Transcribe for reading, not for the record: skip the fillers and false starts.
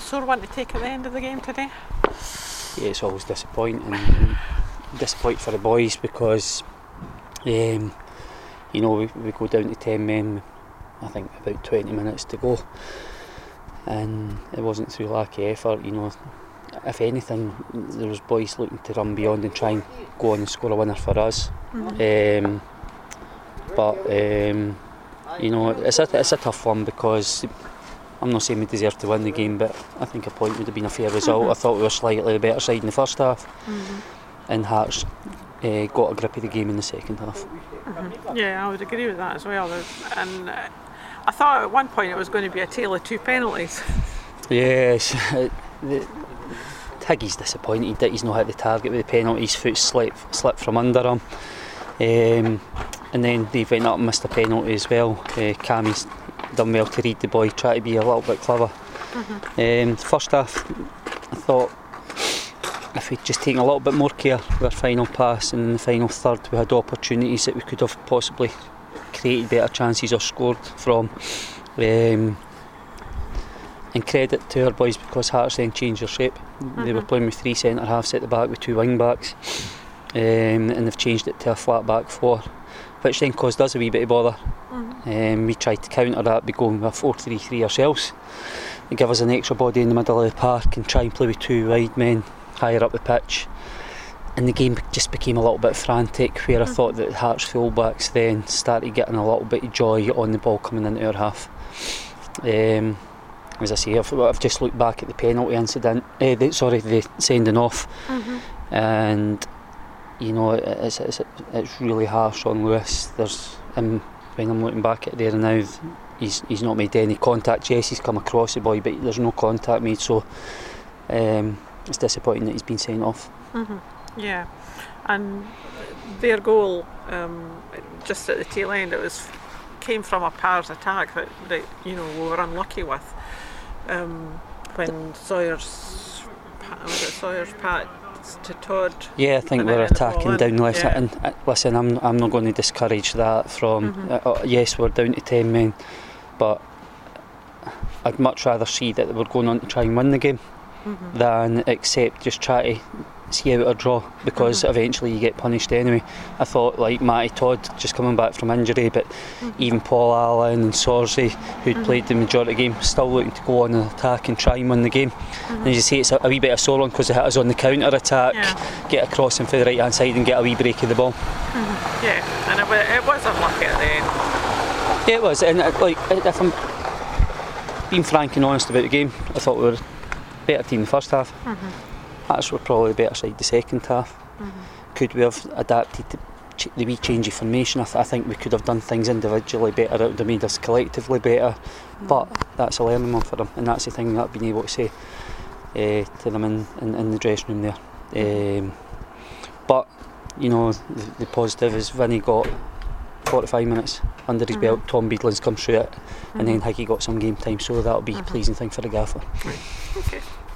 sore one to take at the end of the game today? Yeah, it's always disappointing. Disappointing for the boys because we go down to 10 men, I think about 20 minutes to go, and it wasn't through lack of effort. If anything, there was boys looking to run beyond and try and go on and score a winner for us. It's a tough one because I'm not saying we deserve to win the game, but I think a point would have been a fair result. I thought we were slightly the better side in the first half, and Hearts got a grip of the game in the second half. Yeah, I would agree with that as well. And I thought at one point it was going to be a tale of two penalties. Yes, Higgy's disappointed that he's not hit the target with the penalty. His foot slipped from under him, and then they went up and missed a penalty as well. Cammy's done well to read the boy, try to be a little bit clever. First half, I thought if we'd just taken a little bit more care with our final pass, and in the final third we had opportunities that we could have possibly created better chances or scored from. And credit to our boys because Hearts then changed their shape. They were playing with 3 centre halves at the back with 2 wing backs, and they've changed it to a flat back 4, which then caused us a wee bit of bother. We tried to counter that by going with a 4-3-3 ourselves, and give us an extra body in the middle of the park and try and play with 2 wide men higher up the pitch. And the game just became a little bit frantic, where I thought that Hearts full-backs then started getting a little bit of joy on the ball coming into our half. As I say, I've just looked back at the penalty incident, the sending off, and it's really harsh on Lewis. When I'm looking back at it there now, he's not made any contact. Yes, he's come across the boy, but there's no contact made, so it's disappointing that he's been sent off. Yeah, and their goal, just at the tail end, came from a Pars attack that we were unlucky with. When Sawyer's pat to Todd. Yeah, I think we're attacking down left. Yeah. And listen, I'm not going to discourage that from. Yes, we're down to 10 men, but I'd much rather see that we're going on to try and win the game than accept just try to see out a draw, because eventually you get punished anyway. I thought like Matty Todd just coming back from injury, but even Paul Allen and Sorsey, who'd played the majority of the game, still looking to go on an attack and try and win the game. And as you say, it's a wee bit of sore one because they hit us on the counter attack, get a crossing for the right hand side and get a wee break of the ball. Yeah, and it was unlucky at the end. Yeah, it was, and if I'm being frank and honest about the game, I thought we were a better team the first half. Hearts were probably a better side the second half. Could we have adapted to the wee change of formation? I think we could have done things individually better. It would have made us collectively better. But that's a learning one for them, and that's the thing that I've been able to say to them in the dressing room there. But the positive is Vinny got 45 minutes under his belt. Tom Beadland's come through it, and then Higgy got some game time, so that'll be a pleasing thing for the gaffer. Okay.